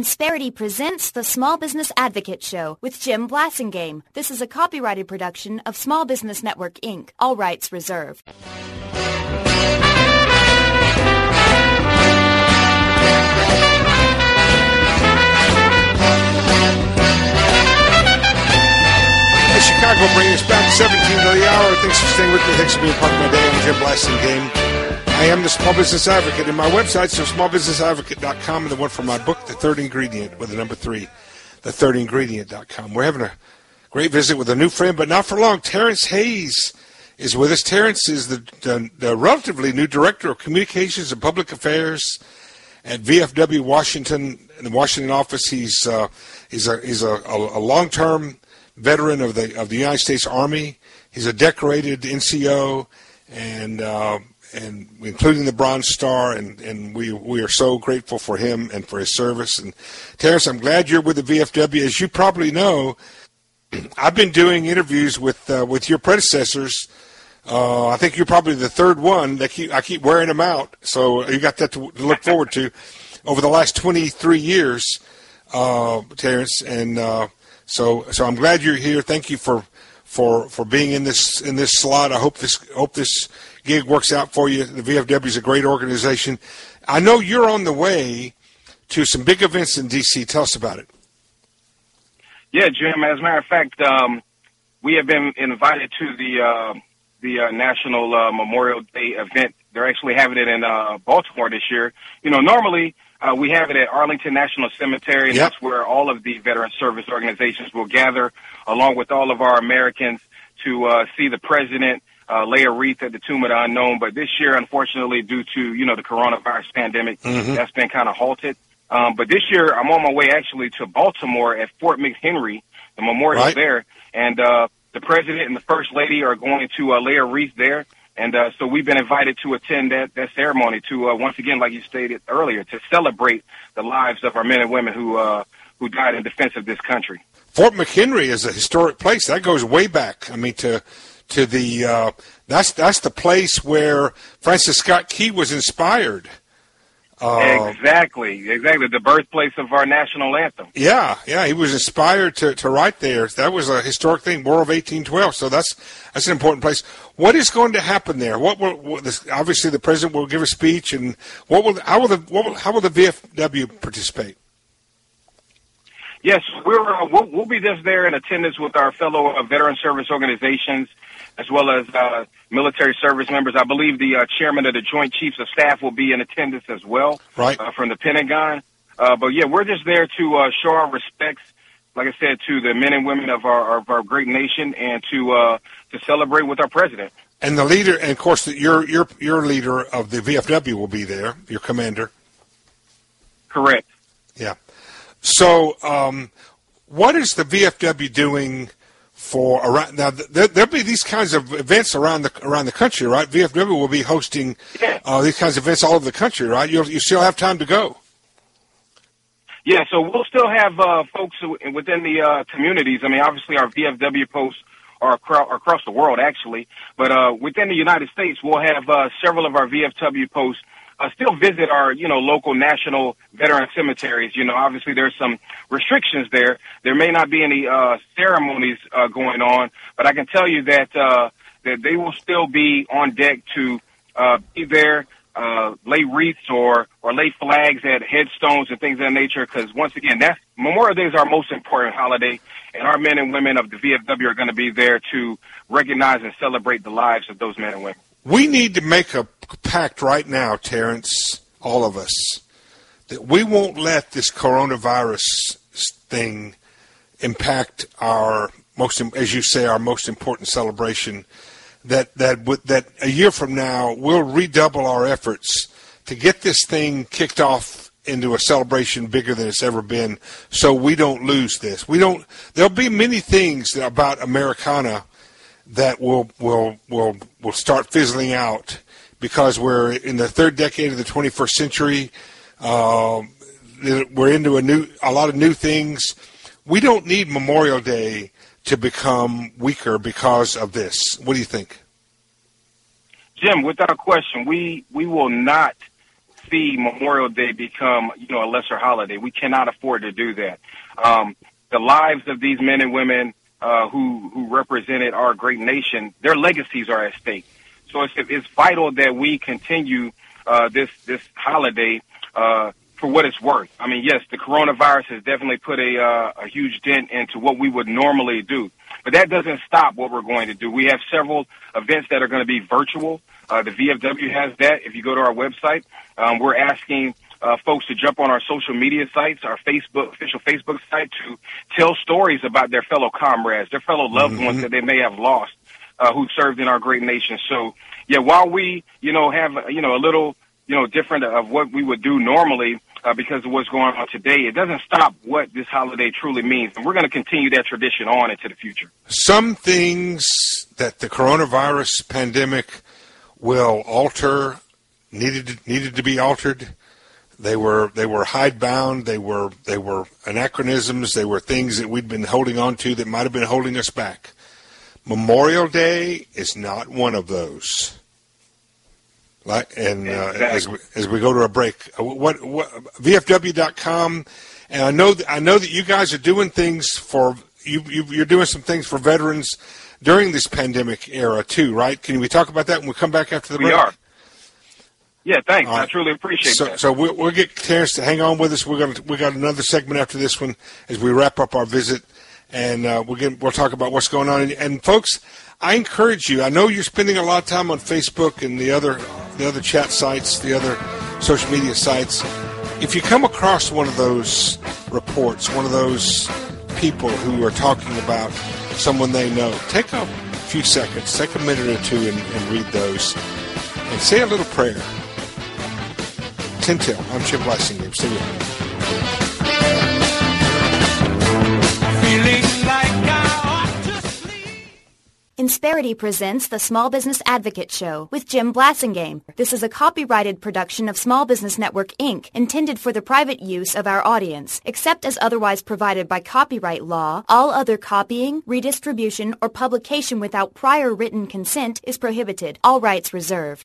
Insperity presents the Small Business Advocate Show with Jim Blasingame. This is a copyrighted production of Small Business Network, Inc. All rights reserved. Chicago bringing us back 17 to the hour. Thanks for staying with me. Thanks for being part of my day. I'm Jim Blasingame. I am the Small Business Advocate, and my website is smallbusinessadvocate.com, and the one for my book, The Third Ingredient, with the number 3, thethirdingredient.com. We're having a great visit with a new friend, but not for long. Terrence Hayes is with us. Terrence is the relatively new Director of Communications and Public Affairs at VFW Washington, in the Washington office. He's a long-term veteran of the United States Army. He's a decorated NCO, and including the Bronze Star, and we are so grateful for him and for his service. And Terrence, I'm glad you're with the VFW. As you probably know, I've been doing interviews with your predecessors. I think you're probably the third one. I keep wearing them out, so you got that to look forward to over the last 23 years, Terrence. And so I'm glad you're here. Thank you for being in this slot. I hope this gig works out for you. The VFW is a great organization. I know you're on the way to some big events in D.C. Tell us about it. Yeah, Jim. As a matter of fact, we have been invited to the National Memorial Day event. They're actually having it in Baltimore this year. You know, normally we have it at Arlington National Cemetery, and Yep. That's where all of the veteran service organizations will gather, along with all of our Americans, to see the president lay a wreath at the Tomb of the Unknown. But this year, unfortunately, due to, the coronavirus pandemic, that's been kind of halted. But this year, I'm on my way actually to Baltimore at Fort McHenry, the memorial there. And the president and the first lady are going to lay a wreath there. And so we've been invited to attend that ceremony to, once again, like you stated earlier, to celebrate the lives of our men and women who died in defense of this country. Fort McHenry is a historic place. That goes way back. I mean, to the that's the place where Francis Scott Key was inspired. Exactly. The birthplace of our national anthem. Yeah, he was inspired to write there. That was a historic thing, War of 1812. So that's an important place. What is going to happen there? Obviously the president will give a speech, and how will the VFW participate? Yes, we'll be just there in attendance with our fellow veteran service organizations, as well as military service members. I believe the chairman of the Joint Chiefs of Staff will be in attendance as well, from the Pentagon. But yeah, we're just there to show our respects, like I said, to the men and women of our great nation, and to celebrate with our president. And the leader, and of course, your leader of the VFW will be there, your commander. Correct. Yeah. So, what is the VFW doing for around now? There'll be these kinds of events around the country, right? VFW will be hosting these kinds of events all over the country, right? You still have time to go. Yeah, so we'll still have folks within the communities. I mean, obviously, our VFW posts are across the world, actually, but within the United States, we'll have several of our VFW posts still visit our, local national veteran cemeteries. Obviously there's some restrictions there. There may not be any ceremonies going on, but I can tell you that that they will still be on deck to be there, lay wreaths or lay flags at headstones and things of that nature. Because once again, Memorial Day is our most important holiday, and our men and women of the VFW are going to be there to recognize and celebrate the lives of those men and women. We need to make a pact right now, Terrence, all of us, that we won't let this coronavirus thing impact our as you say, our most important celebration. That a year from now we'll redouble our efforts to get this thing kicked off into a celebration bigger than it's ever been, so we don't lose this. There'll be many things about Americana that will start fizzling out because we're in the third decade of the 21st century. We're into a lot of new things. We don't need Memorial Day to become weaker because of this. What do you think? Jim, without question, we will not see Memorial Day become, a lesser holiday. We cannot afford to do that. The lives of these men and women who represented our great nation, their legacies are at stake. So it's vital that we continue this holiday for what it's worth. I mean, yes, the coronavirus has definitely put a huge dent into what we would normally do. But that doesn't stop what we're going to do. We have several events that are going to be virtual. The VFW has that. If you go to our website, we're asking folks to jump on our social media sites, our official Facebook site, to tell stories about their fellow comrades, their fellow loved ones that they may have lost, who served in our great nation. So, yeah, while we, have, a little, different of what we would do normally, because of what's going on today, it doesn't stop what this holiday truly means. And we're going to continue that tradition on into the future. Some things that the coronavirus pandemic will alter needed to be altered. They were hidebound. They were anachronisms. They were things that we'd been holding on to that might have been holding us back. Memorial Day is not one of those. Exactly. As we go to a break, what VFW.com, and I know that you guys are doing things for you're doing some things for veterans during this pandemic era too, right? Can we talk about that when we come back after the break? We are. Yeah, thanks. Right. I truly appreciate that. So we'll get Terrence to hang on with us. We got another segment after this one as we wrap up our visit, and we'll talk about what's going on. And folks, I encourage you. I know you're spending a lot of time on Facebook and the other chat sites, the other social media sites. If you come across one of those reports, one of those people who are talking about someone they know, take a few seconds, take a minute or two and read those, and say a little prayer. Tintel, I'm Jim Blassingame. Stay with me. Insperity presents the Small Business Advocate Show with Jim Blassingame. This is a copyrighted production of Small Business Network, Inc., intended for the private use of our audience. Except as otherwise provided by copyright law, all other copying, redistribution, or publication without prior written consent is prohibited. All rights reserved.